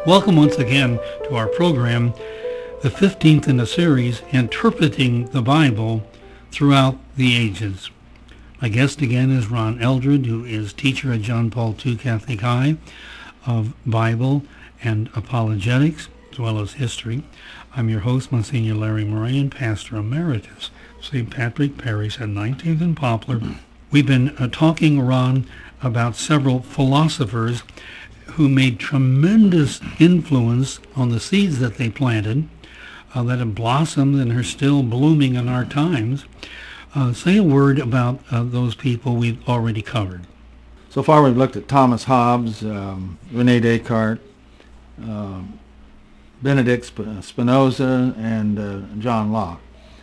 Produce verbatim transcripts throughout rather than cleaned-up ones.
Welcome once again to our program, the fifteenth in the series, Interpreting the Bible Throughout the Ages. My guest again is Ron Eldred, who is teacher at John Paul the Second Catholic High of Bible and Apologetics, as well as history. I'm your host, Monsignor Larry Moran, Pastor Emeritus, Saint Patrick Parish at nineteenth and Poplar. We've been uh, talking, Ron, about several philosophers who made tremendous influence on the seeds that they planted, uh, that have blossomed and are still blooming in our times. Uh, say a word about uh, those people we've already covered. So far we've looked at Thomas Hobbes, um, René Descartes, um, Benedict Sp- Spinoza, and uh, John Locke.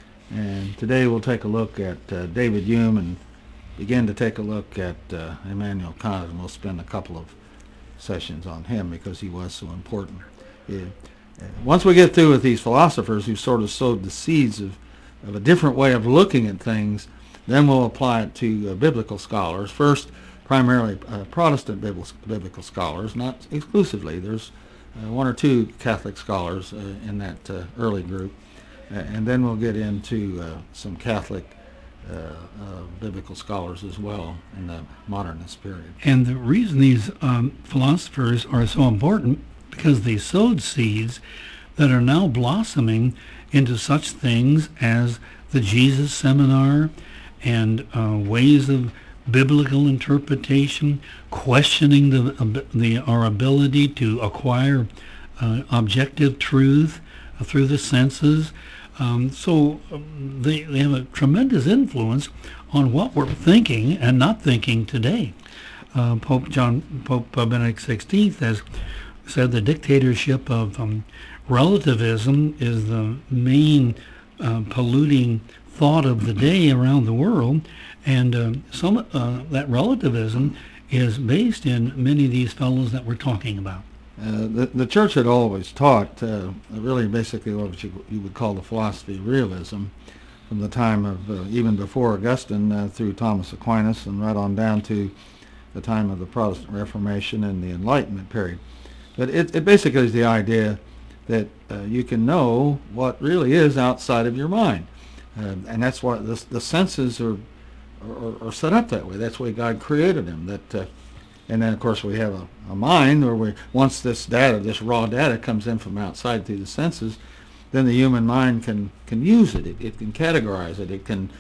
And today we'll take a look at uh, David Hume and begin to take a look at uh, Immanuel Kant, and we'll spend a couple of sessions on him because he was so important. Yeah. Once we get through with these philosophers who sort of sowed the seeds of, of a different way of looking at things, then we'll apply it to uh, biblical scholars. First, primarily uh, Protestant biblical, biblical scholars, not exclusively. There's uh, one or two Catholic scholars uh, in that uh, early group. Uh, and then we'll get into uh, some Catholic Uh, uh, biblical scholars as well in the modernist period. And the reason these um, philosophers are so important, because they sowed seeds that are now blossoming into such things as the Jesus Seminar and uh, ways of biblical interpretation, questioning the, the our ability to acquire uh, objective truth uh, through the senses. Um, so um, they, they have a tremendous influence on what we're thinking and not thinking today. Uh, Pope John, Pope uh, Benedict the sixteenth has said the dictatorship of um, relativism is the main uh, polluting thought of the day around the world, and uh, some uh, that relativism is based in many of these fellows that we're talking about. Uh, the, the church had always taught uh, really basically what you, you would call the philosophy of realism from the time of uh, even before Augustine uh, through Thomas Aquinas and right on down to the time of the Protestant Reformation and the Enlightenment period. But it, it basically is the idea that uh, you can know what really is outside of your mind. Uh, and that's why the, the senses are, are, are set up that way. That's why God created them. That uh, And then, of course, we have a, a mind where we, once this data, this raw data comes in from outside through the senses, then the human mind can, can use it. It, it can categorize it. It can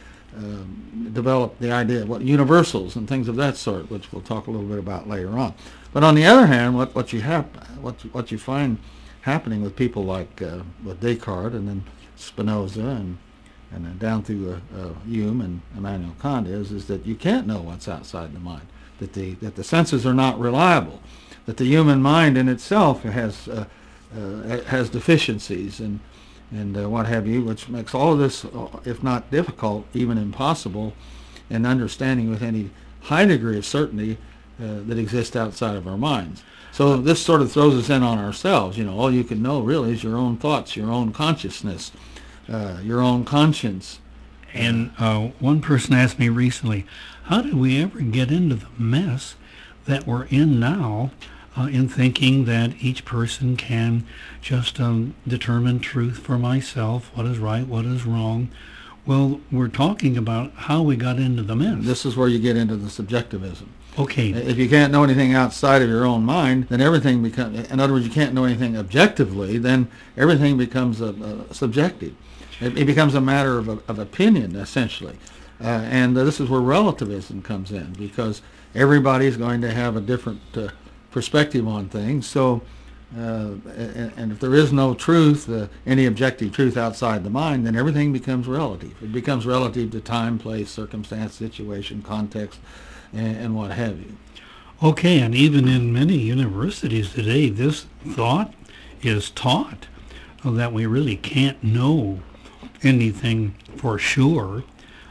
um, develop the idea of what universals and things of that sort, which we'll talk a little bit about later on. But on the other hand, what, what, you, have, what, what you find happening with people like uh, with Descartes and then Spinoza and, and then down through uh, uh, Hume and Immanuel Kant is, is that you can't know what's outside the mind. That the that the senses are not reliable, that the human mind in itself has uh, uh, has deficiencies and and uh, what have you, which makes all of this, if not difficult, even impossible, in understanding with any high degree of certainty uh, that exists outside of our minds. So this sort of throws us in on ourselves. You know, all you can know really is your own thoughts, your own consciousness, uh, your own conscience. And uh, one person asked me recently, how did we ever get into the mess that we're in now uh, in thinking that each person can just um, determine truth for myself, what is right, what is wrong? Well, we're talking about how we got into the mess. This is where you get into the subjectivism. Okay. If you can't know anything outside of your own mind, then everything becomes, in other words, you can't know anything objectively, then everything becomes a, a subjective. It, it becomes a matter of, of opinion, essentially. Uh, and uh, this is where relativism comes in, because everybody's going to have a different uh, perspective on things. So, uh, and, and if there is no truth, uh, any objective truth outside the mind, then everything becomes relative. It becomes relative to time, place, circumstance, situation, context, and, and what have you. Okay, and even in many universities today, this thought is taught uh, that we really can't know anything for sure.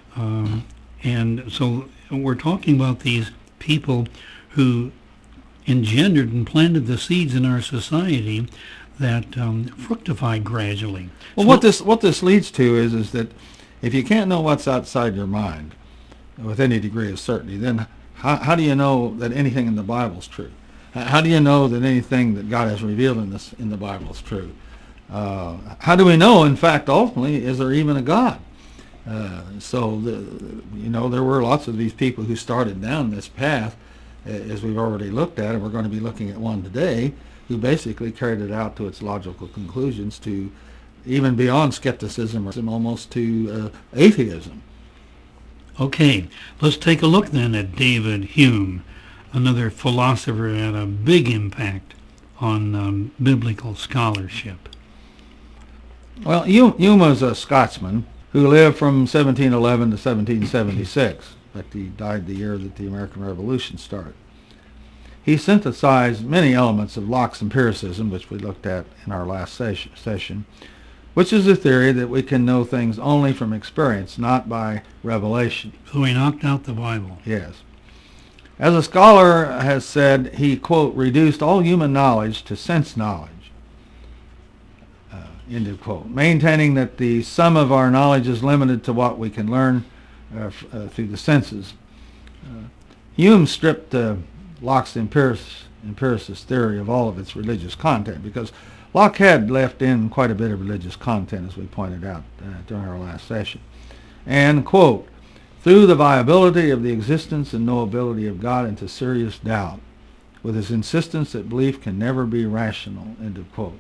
Um, and so we're talking about these people who engendered and planted the seeds in our society that um, fructified gradually. Well, so what this what this leads to is is that if you can't know what's outside your mind with any degree of certainty, then how, how do you know that anything in the Bible is true? How do you know that anything that God has revealed in this in the Bible is true? Uh, how do we know, in fact, ultimately, is there even a God? Uh, so, the, you know, there were lots of these people who started down this path, uh, as we've already looked at, and we're going to be looking at one today, who basically carried it out to its logical conclusions, to even beyond skepticism, or almost to uh, atheism. Okay, let's take a look then at David Hume, another philosopher who had a big impact on um, biblical scholarship. Well, Hume was a Scotsman who lived from seventeen eleven to seventeen seventy-six. In fact, he died the year that the American Revolution started. He synthesized many elements of Locke's empiricism, which we looked at in our last session, which is the theory that we can know things only from experience, not by revelation. So he knocked out the Bible. Yes. As a scholar has said, he, quote, reduced all human knowledge to sense knowledge, uh, end of quote, maintaining that the sum of our knowledge is limited to what we can learn uh, f- uh, through the senses. Uh, Hume stripped uh, Locke's empiricist, empiricist theory of all of its religious content, because Locke had left in quite a bit of religious content, as we pointed out uh, during our last session. And, quote, threw the viability of the existence and knowability of God into serious doubt, with his insistence that belief can never be rational, end of quote.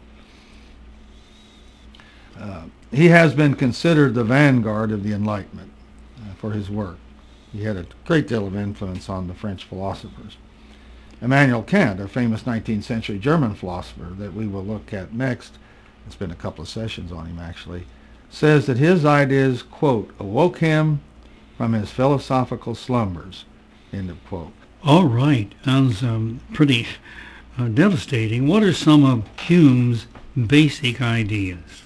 Uh, he has been considered the vanguard of the Enlightenment uh, for his work. He had a great deal of influence on the French philosophers. Immanuel Kant, a famous nineteenth century German philosopher that we will look at next, it's been a couple of sessions on him actually, says that his ideas, quote, awoke him from his philosophical slumbers, end of quote. All right, sounds um, pretty uh, devastating. What are some of Hume's basic ideas?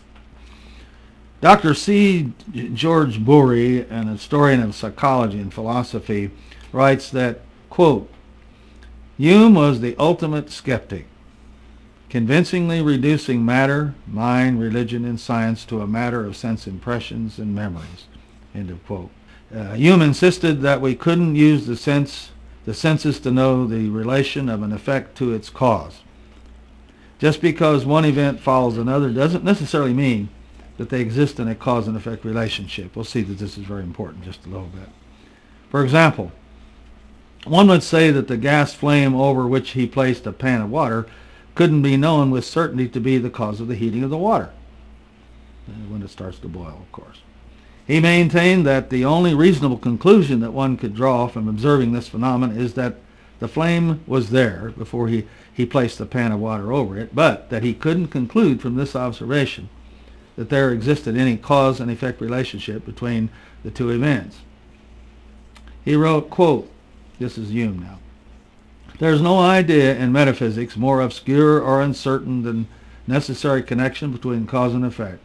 Doctor C. George Bury, an historian of psychology and philosophy, writes that, quote, Hume was the ultimate skeptic, convincingly reducing matter, mind, religion, and science to a matter of sense impressions and memories, end of quote. Uh, Hume insisted that we couldn't use the sense, the senses to know the relation of an effect to its cause. Just because one event follows another doesn't necessarily mean that they exist in a cause and effect relationship. We'll see that this is very important just a little bit. For example, one would say that the gas flame over which he placed a pan of water couldn't be known with certainty to be the cause of the heating of the water, when it starts to boil, of course. He maintained that the only reasonable conclusion that one could draw from observing this phenomenon is that the flame was there before he, he placed the pan of water over it, but that he couldn't conclude from this observation that there existed any cause and effect relationship between the two events. He wrote, quote, this is Hume now, there is no idea in metaphysics more obscure or uncertain than necessary connection between cause and effect.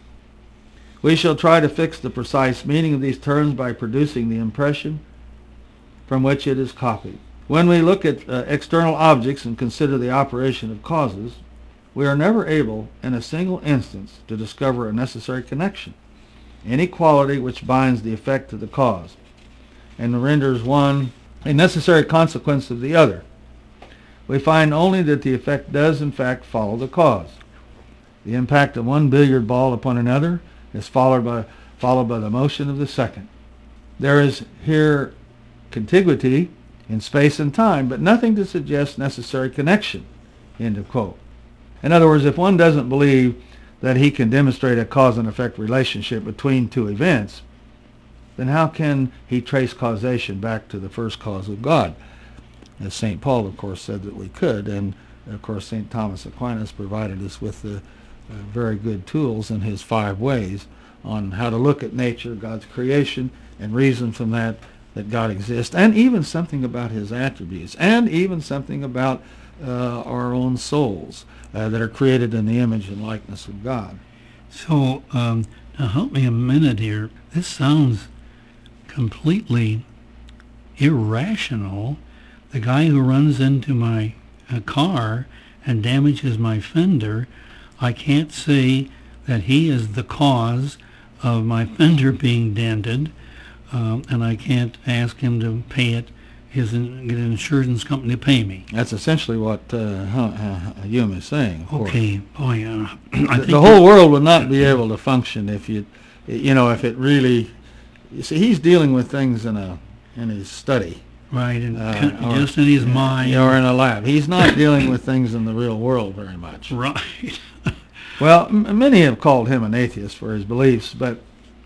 We shall try to fix the precise meaning of these terms by producing the impression from which it is copied. When we look at uh, external objects and consider the operation of causes, we are never able in a single instance to discover a necessary connection, any quality which binds the effect to the cause, and renders one a necessary consequence of the other. We find only that the effect does in fact follow the cause. The impact of one billiard ball upon another is followed by, followed by the motion of the second. There is here contiguity in space and time, but nothing to suggest necessary connection, end of quote. In other words, if one doesn't believe that he can demonstrate a cause and effect relationship between two events, then how can he trace causation back to the first cause of God? As Saint Paul, of course, said that we could, and of course Saint Thomas Aquinas provided us with the uh, very good tools in his five ways on how to look at nature, God's creation, and reason from that that God exists, and even something about his attributes, and even something about uh, our own souls uh, that are created in the image and likeness of God. So, um, now help me a minute here. This sounds completely irrational. The guy who runs into my uh, car and damages my fender, I can't say that he is the cause of my fender being dented, um, and I can't ask him to pay it his in, get an insurance company to pay me. That's essentially what uh, uh, Hume is saying. Of Okay, boy, uh, I the, think the whole world would not be able to function if you, you know, if it really. You see, he's dealing with things in a in his study, right, and uh, or, just in his mind, or in a lab. He's not dealing with things in the real world very much. Right. Well, m- many have called him an atheist for his beliefs, but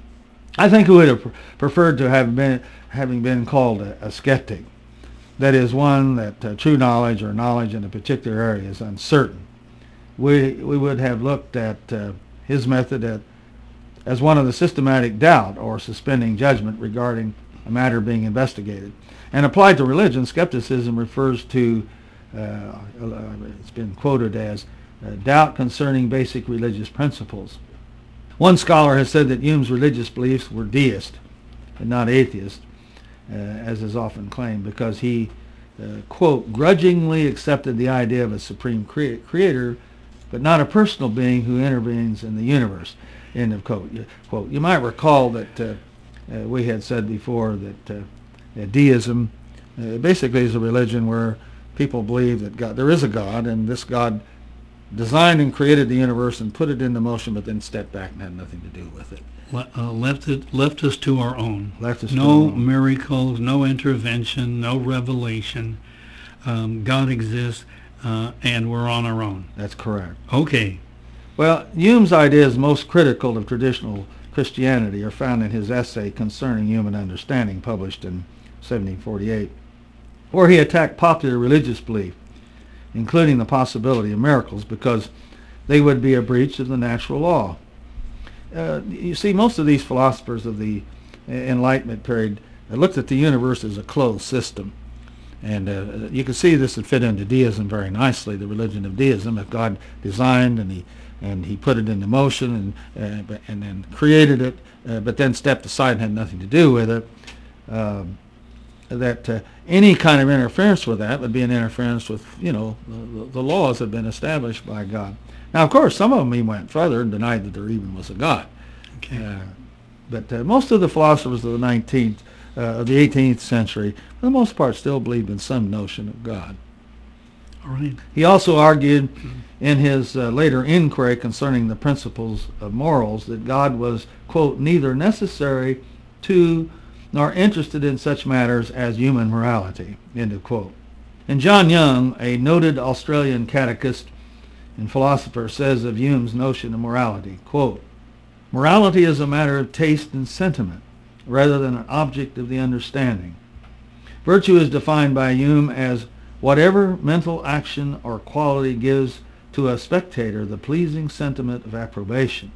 I think he would have pr- preferred to have been having been called a, a skeptic. That is, one that uh, true knowledge or knowledge in a particular area is uncertain. We we would have looked at uh, his method at, as one of the systematic doubt or suspending judgment regarding a matter being investigated. And applied to religion, skepticism refers to, uh, it's been quoted as, uh, doubt concerning basic religious principles. One scholar has said that Hume's religious beliefs were deist and not atheist, uh, as is often claimed, because he, uh, quote, grudgingly accepted the idea of a supreme crea- creator, but not a personal being who intervenes in the universe, end of quote. You, quote. You might recall that uh, uh, we had said before that uh, uh, deism uh, basically is a religion where people believe that God, there is a God, and this God designed and created the universe and put it into motion, but then stepped back and had nothing to do with it. Le- uh, left it, left us to our own. Left us no to our own. miracles, no intervention, no revelation. Um, God exists, uh, and we're on our own. That's correct. Okay. Well, Hume's ideas most critical of traditional Christianity are found in his essay Concerning Human Understanding, published in seventeen forty-eight, where he attacked popular religious belief, including the possibility of miracles, because they would be a breach of the natural law. Uh, you see, most of these philosophers of the Enlightenment period looked at the universe as a closed system. And uh, you can see this would fit into deism very nicely, the religion of deism. If God designed and he and he put it into motion and uh, and then created it, uh, but then stepped aside and had nothing to do with it, um, that uh, any kind of interference with that would be an interference with, you know, the, the laws that have been established by God. Now, of course, some of them even went further and denied that there even was a God. Okay. Uh, but uh, most of the philosophers of the nineteenth, uh, of the eighteenth century, for the most part, still believed in some notion of God. All right. He also argued in his uh, later inquiry concerning the principles of morals that God was, quote, neither necessary to nor interested in such matters as human morality, end of quote. And John Young, a noted Australian catechist and philosopher, says of Hume's notion of morality, quote, morality is a matter of taste and sentiment rather than an object of the understanding. Virtue is defined by Hume as whatever mental action or quality gives to a spectator the pleasing sentiment of approbation.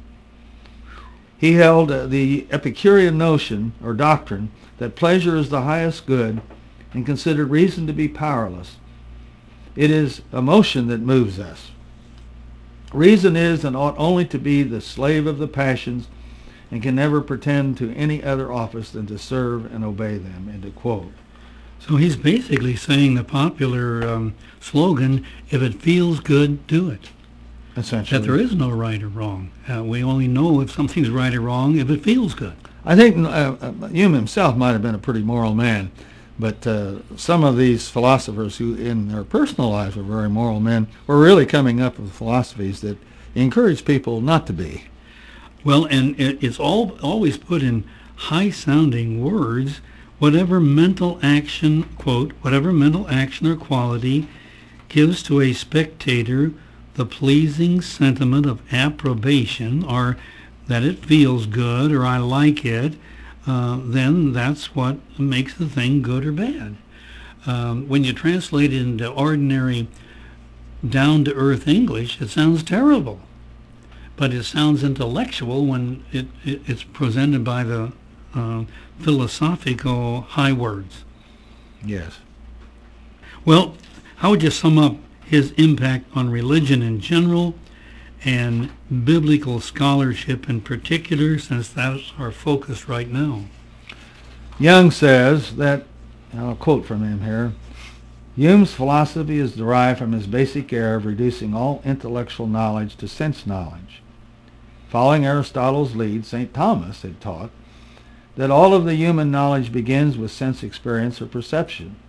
He held uh, the Epicurean notion or doctrine that pleasure is the highest good and considered reason to be powerless. It is emotion that moves us. Reason is and ought only to be the slave of the passions and can never pretend to any other office than to serve and obey them, end of quote. So he's basically saying the popular um, slogan, if it feels good, do it. Essentially. That there is no right or wrong. Uh, we only know if something's right or wrong if it feels good. I think uh, uh, Hume himself might have been a pretty moral man, but uh, some of these philosophers who in their personal lives were very moral men were really coming up with philosophies that encourage people not to be. Well, and it, it's all always put in high-sounding words. Whatever mental action, quote, whatever mental action or quality gives to a spectator the pleasing sentiment of approbation, or that it feels good, or I like it, uh, then that's what makes the thing good or bad. Um, when you translate it into ordinary, down-to-earth English, it sounds terrible. But it sounds intellectual when it, it, it's presented by the uh, philosophical high words. Yes. Well, how would you sum up his impact on religion in general and biblical scholarship in particular, since that's our focus right now? Young says that, and I'll quote from him here, Hume's philosophy is derived from his basic error of reducing all intellectual knowledge to sense knowledge. Following Aristotle's lead, Saint Thomas had taught that all of the human knowledge begins with sense experience or perception,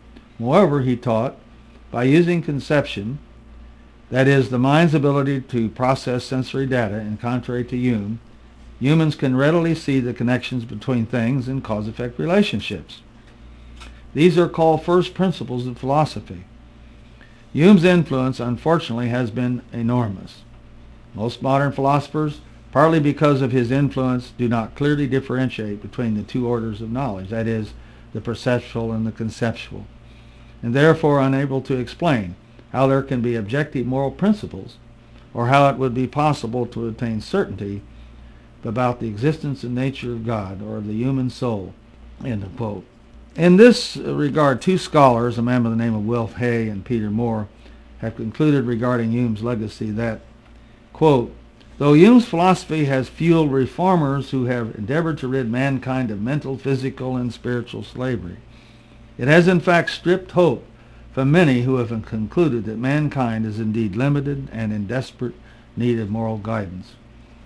Moreover, he taught, by using conception, that is, the mind's ability to process sensory data, and contrary to Hume, humans can readily see the connections between things in cause-effect relationships. These are called first principles of philosophy. Hume's influence, unfortunately, has been enormous. Most modern philosophers, partly because of his influence, do not clearly differentiate between the two orders of knowledge, that is, the perceptual and the conceptual, and therefore unable to explain how there can be objective moral principles, or how it would be possible to attain certainty about the existence and nature of God or of the human soul. End of quote. In this regard, two scholars, a man by the name of Wilf Hay and Peter Moore, have concluded regarding Hume's legacy that, quote, though Hume's philosophy has fueled reformers who have endeavored to rid mankind of mental, physical, and spiritual slavery, it has in fact stripped hope from many who have concluded that mankind is indeed limited and in desperate need of moral guidance.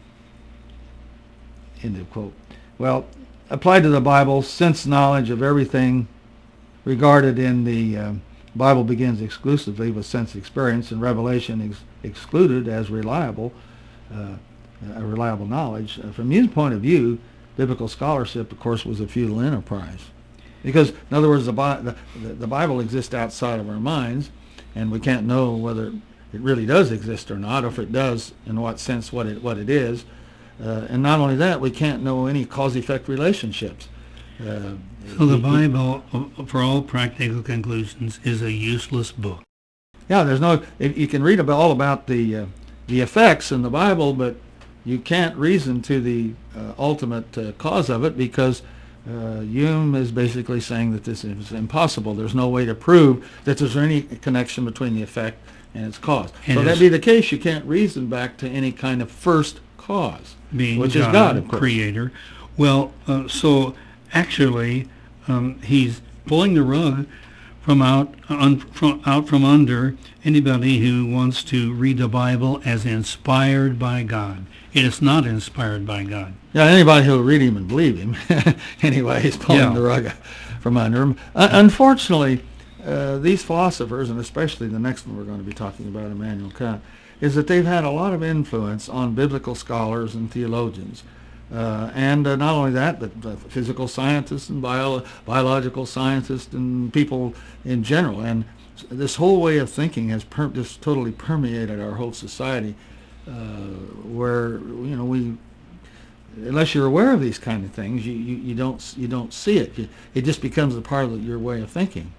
End of quote. Well, applied to the Bible, sense knowledge of everything regarded in the uh, Bible begins exclusively with sense experience, and revelation is excluded as reliable, uh, a reliable knowledge. Uh, from Hume's point of view, biblical scholarship, of course, was a futile enterprise. Because, in other words, the, Bi- the, the Bible exists outside of our minds, and we can't know whether it really does exist or not, or if it does, in what sense, what it, what it is. Uh, and not only that, we can't know any cause-effect relationships. Uh, so the he, Bible, for all practical conclusions, is a useless book. Yeah, there's no. You can read about all about the uh, the effects in the Bible, but you can't reason to the uh, ultimate uh, cause of it, because uh, Hume is basically saying that this is impossible. There's no way to prove that there's any connection between the effect and its cause. And so that be the case, you can't reason back to any kind of first cause, being which God, is God, of course. Creator. Well, uh, so actually, um, he's pulling the rug from out un, from out from under anybody who wants to read the Bible as inspired by God. It is not inspired by God. Yeah, anybody who will read him and believe him, anyway, he's pulling Yeah. the rug from under him. Uh, unfortunately, uh, these philosophers, and especially the next one we're going to be talking about, Immanuel Kant, is that they've had a lot of influence on biblical scholars and theologians. Uh, and uh, not only that, but uh, physical scientists and bio- biological scientists and people in general. And this whole way of thinking has per- just totally permeated our whole society, uh, where, you know, we, unless you're aware of these kind of things, you, you, you don't you don't see it. You, it just becomes a part of your way of thinking.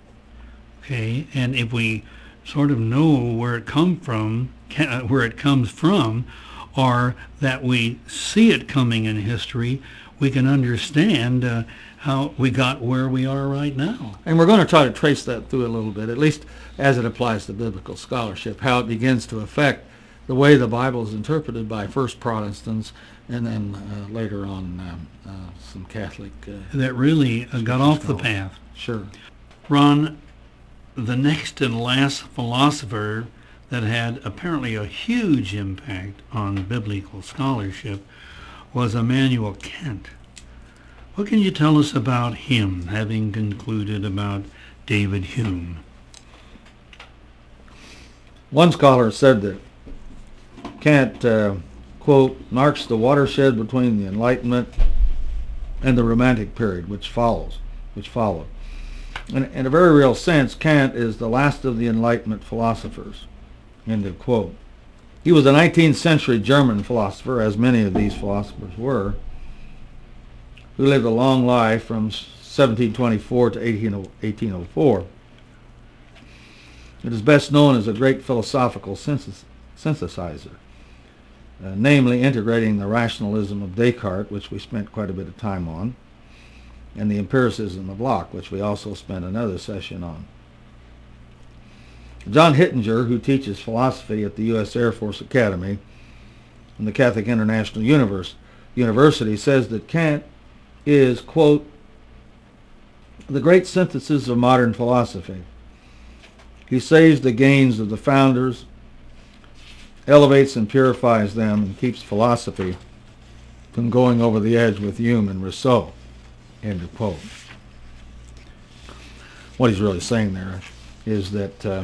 Okay, and if we sort of know where it come from, ca- where it comes from, or that we see it coming in history, we can understand uh, how we got where we are right now. And we're going to try to trace that through a little bit, at least as it applies to biblical scholarship, how it begins to affect the way the Bible is interpreted by first Protestants, and then uh, later on um, uh, some Catholic. Uh, that really uh, got off the scholars. path. Sure. Ron, the next and last philosopher that had apparently a huge impact on biblical scholarship was Immanuel Kant. What can you tell us about him, having concluded about David Hume? One scholar said that Kant, uh, quote, marks the watershed between the Enlightenment and the Romantic period, which follows, which followed. In, in a very real sense, Kant is the last of the Enlightenment philosophers. End of quote. He was a nineteenth century German philosopher, as many of these philosophers were, who lived a long life from seventeen twenty-four to eighteen oh four. It is best known as a great philosophical synthesis, synthesizer, uh, namely integrating the rationalism of Descartes, which we spent quite a bit of time on, and the empiricism of Locke, which we also spent another session on. John Hittinger, who teaches philosophy at the U S Air Force Academy and the Catholic International Universe, University, says that Kant is, quote, the great synthesis of modern philosophy. He saves the gains of the founders, elevates and purifies them, and keeps philosophy from going over the edge with Hume and Rousseau. End of quote. what he's really saying there is that uh,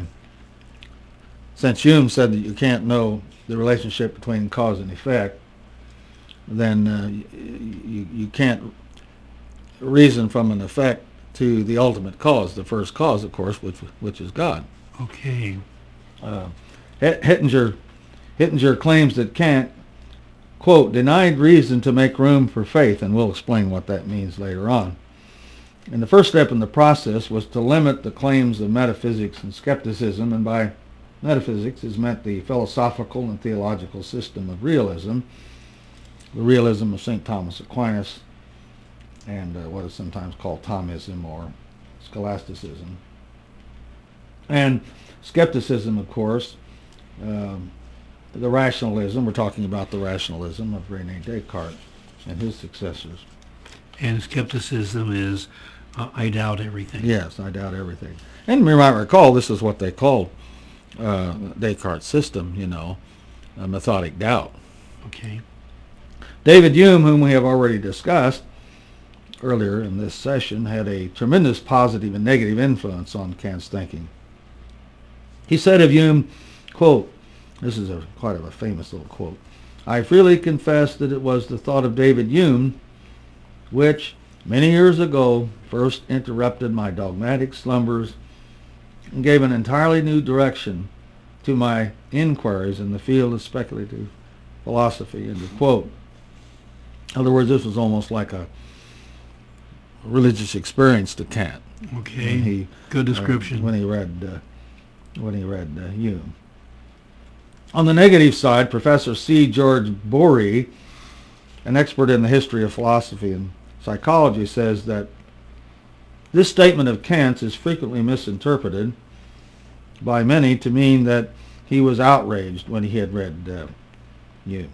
since Hume said that you can't know the relationship between cause and effect, then uh, you, you can't reason from an effect to the ultimate cause, the first cause, of course, which which is God. Okay. Uh, Hittinger, Hittinger claims that Kant, quote, denied reason to make room for faith, and we'll explain what that means later on. And the first step in the process was to limit the claims of metaphysics and skepticism, and by metaphysics is meant the philosophical and theological system of realism, the realism of Saint Thomas Aquinas, and uh, what is sometimes called Thomism or scholasticism. And skepticism, of course, um, the rationalism, we're talking about the rationalism of René Descartes and his successors. And skepticism is, uh, I doubt everything. Yes, I doubt everything. And you might recall, this is what they called uh, Descartes' system, you know, a methodic doubt. Okay. David Hume, whom we have already discussed earlier in this session, had a tremendous positive and negative influence on Kant's thinking. He said of Hume, quote, this is a, quite of a famous little quote, I freely confess that it was the thought of David Hume which, many years ago, first interrupted my dogmatic slumbers and gave an entirely new direction to my inquiries in the field of speculative philosophy, end of quote. In other words, this was almost like a religious experience to Kant. Okay, when he, good description. Uh, when he read, uh, when he read uh, Hume. On the negative side, Professor C. George Bory, an expert in the history of philosophy and psychology, says that this statement of Kant's is frequently misinterpreted by many to mean that he was outraged when he had read uh, Hume.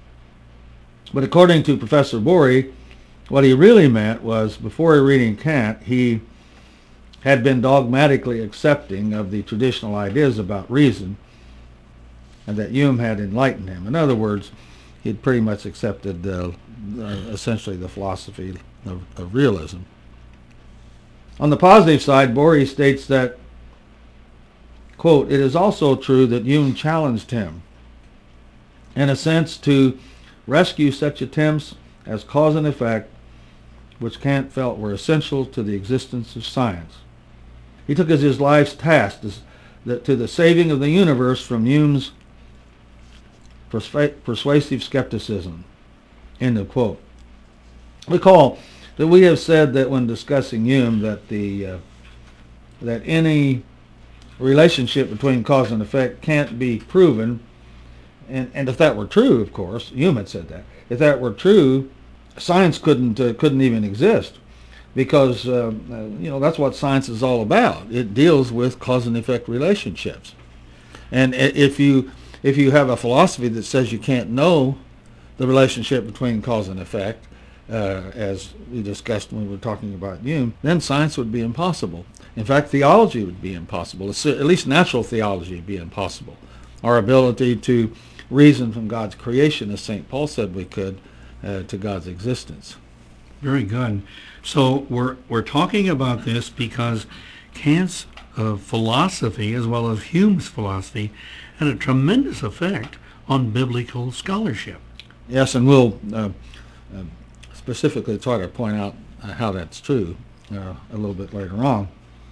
But according to Professor Bory, what he really meant was, before reading Kant, he had been dogmatically accepting of the traditional ideas about reason, and that Hume had enlightened him. In other words, he had pretty much accepted uh, uh, essentially the philosophy of, of realism. On the positive side, Bory states that, quote, it is also true that Hume challenged him, in a sense, to rescue such attempts as cause and effect, which Kant felt were essential to the existence of science. He took as his life's task to, that, to the saving of the universe from Hume's persua- persuasive skepticism, end of quote. Recall that we have said that when discussing Hume that the uh, that any relationship between cause and effect can't be proven, and, and if that were true, of course, Hume had said that, if that were true, science couldn't uh, couldn't even exist, because uh, uh, you know that's what science is all about. It deals with cause and effect relationships, and if you if you have a philosophy that says you can't know the relationship between cause and effect, uh, as we discussed when we were talking about Hume, then science would be impossible. In fact, theology would be impossible. At least natural theology would be impossible. Our ability to reason from God's creation, as Saint Paul said we could, uh, to God's existence. Very good. So we're we're talking about this because Kant's uh, philosophy, as well as Hume's philosophy, had a tremendous effect on biblical scholarship. Yes, and we'll uh, uh, specifically try to point out uh, how that's true uh, a little bit later on.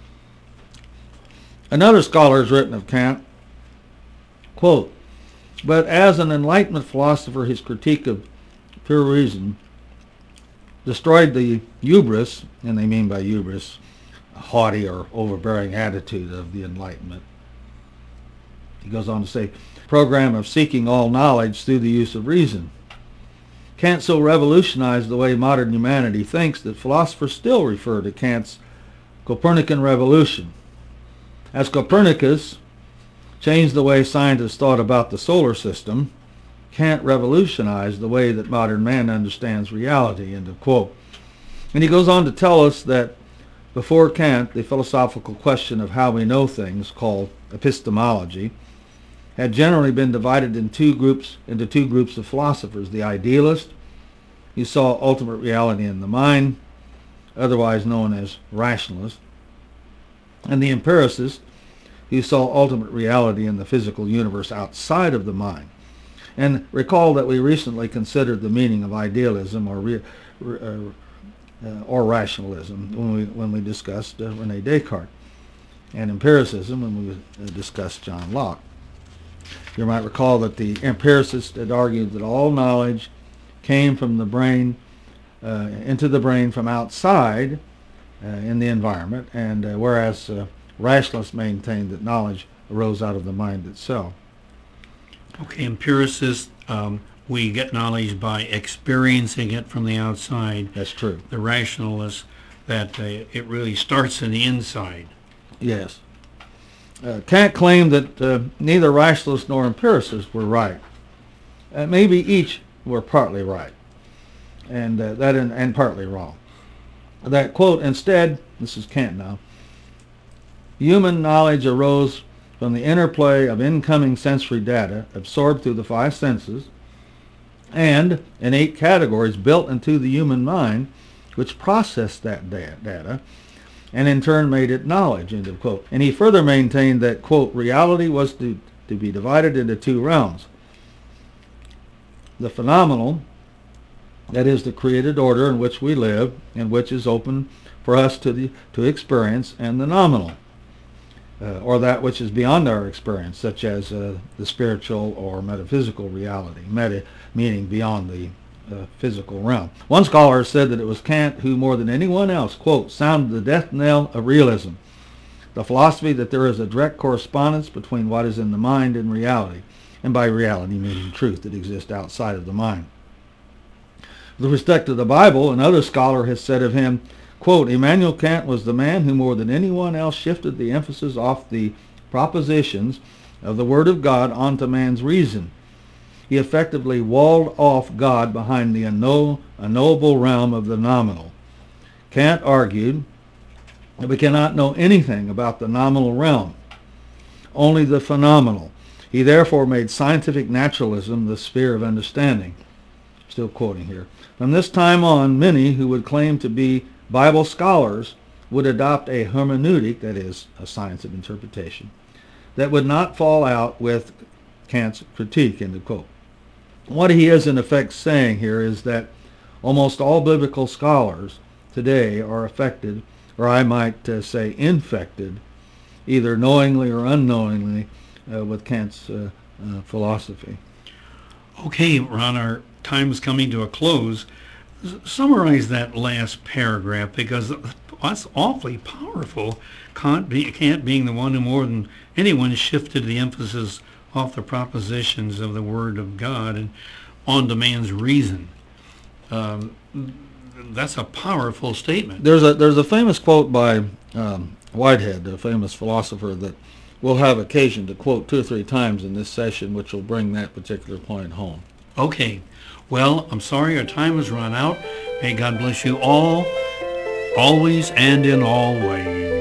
Another scholar has written of Kant, quote, but as an Enlightenment philosopher, his critique of pure reason destroyed the hubris, and they mean by hubris a haughty or overbearing attitude of the Enlightenment. He goes on to say, program of seeking all knowledge through the use of reason. Kant so revolutionized the way modern humanity thinks that philosophers still refer to Kant's Copernican revolution. As Copernicus changed the way scientists thought about the solar system, Kant revolutionized the way that modern man understands reality, end of quote. And he goes on to tell us that before Kant, the philosophical question of how we know things, called epistemology, had generally been divided in two groups, into two groups of philosophers. The idealist, who saw ultimate reality in the mind, otherwise known as rationalist, and the empiricist, who saw ultimate reality in the physical universe outside of the mind. And recall that we recently considered the meaning of idealism or re, uh, uh, or rationalism when we when we discussed uh, Rene Descartes, and empiricism when we uh, discussed John Locke. You might recall that the empiricist had argued that all knowledge came from the brain uh, into the brain from outside uh, in the environment, and uh, whereas uh, rationalists maintained that knowledge arose out of the mind itself. Okay, empiricists, um, we get knowledge by experiencing it from the outside. That's true. The rationalists, that uh, it really starts in the inside. Yes. Uh, Kant claimed that uh, neither rationalists nor empiricists were right. Uh, maybe each were partly right, and uh, that in, and partly wrong. That, quote, instead, this is Kant now, human knowledge arose from the interplay of incoming sensory data absorbed through the five senses and innate categories built into the human mind, which processed that data and in turn made it knowledge, end of quote. And he further maintained that, quote, reality was to, to be divided into two realms. The phenomenal, that is the created order in which we live and which is open for us to, the, to experience, and the nominal, uh, or that which is beyond our experience, such as uh, the spiritual or metaphysical reality, meta meaning beyond the uh, physical realm. One scholar said that it was Kant who, more than anyone else, quote, sounded the death knell of realism, the philosophy that there is a direct correspondence between what is in the mind and reality, and by reality meaning truth that exists outside of the mind. With respect to the Bible, another scholar has said of him, quote, Immanuel Kant was the man who more than anyone else shifted the emphasis off the propositions of the Word of God onto man's reason. He effectively walled off God behind the unknow, unknowable realm of the nominal. Kant argued that we cannot know anything about the nominal realm, only the phenomenal. He therefore made scientific naturalism the sphere of understanding. Still quoting here. From this time on, many who would claim to be Bible scholars would adopt a hermeneutic, that is, a science of interpretation, that would not fall out with Kant's critique, end of quote. What he is in effect saying here is that almost all biblical scholars today are affected, or I might uh, say infected, either knowingly or unknowingly, uh, with Kant's uh, uh, philosophy. Okay, Ron, our time is coming to a close. S- summarize that last paragraph, because that's awfully powerful. Kant, be, Kant being the one who more than anyone shifted the emphasis off the propositions of the Word of God and onto man's reason. Um, that's a powerful statement. There's a there's a famous quote by um, Whitehead, a famous philosopher, that we'll have occasion to quote two or three times in this session, which will bring that particular point home. Okay. Well, I'm sorry our time has run out. May God bless you all, always and in all ways.